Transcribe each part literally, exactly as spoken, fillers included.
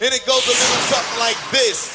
and it goes a little something like this.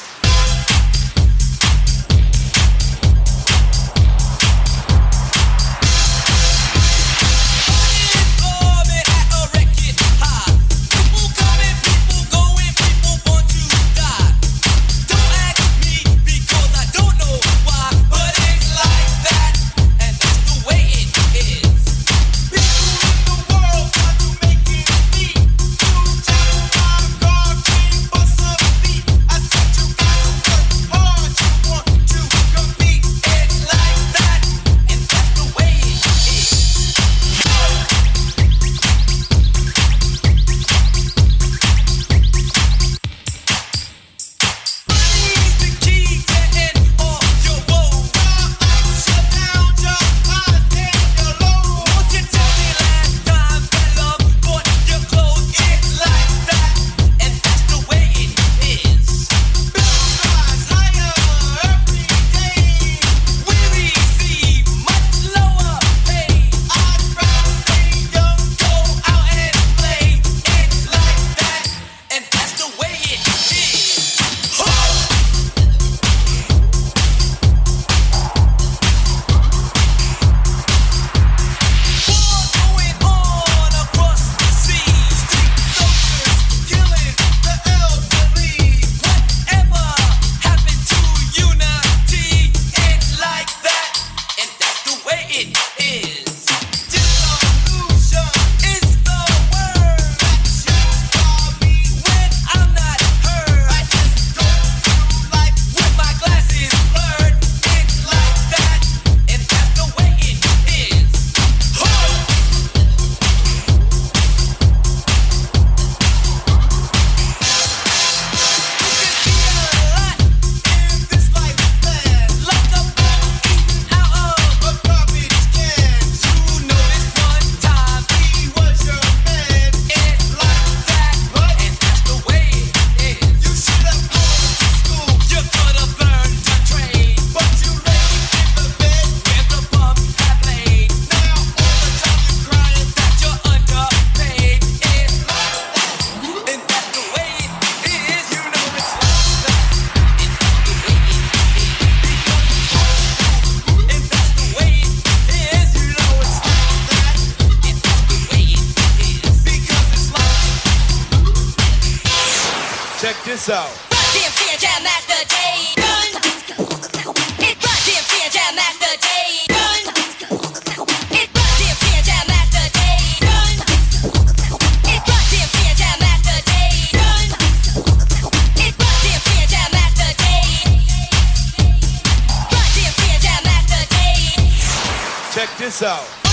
Check this out. Run D M C and Jam Master Jay. Run. It Run D M C and Jam Master Jay. Run. It Run D M C and Jam Master Jay. Run. It Run D M C and Jam Master Jay. Run. It Run D M C and Jam Master Jay. Run D M C and Jam Master Jay. Check this out.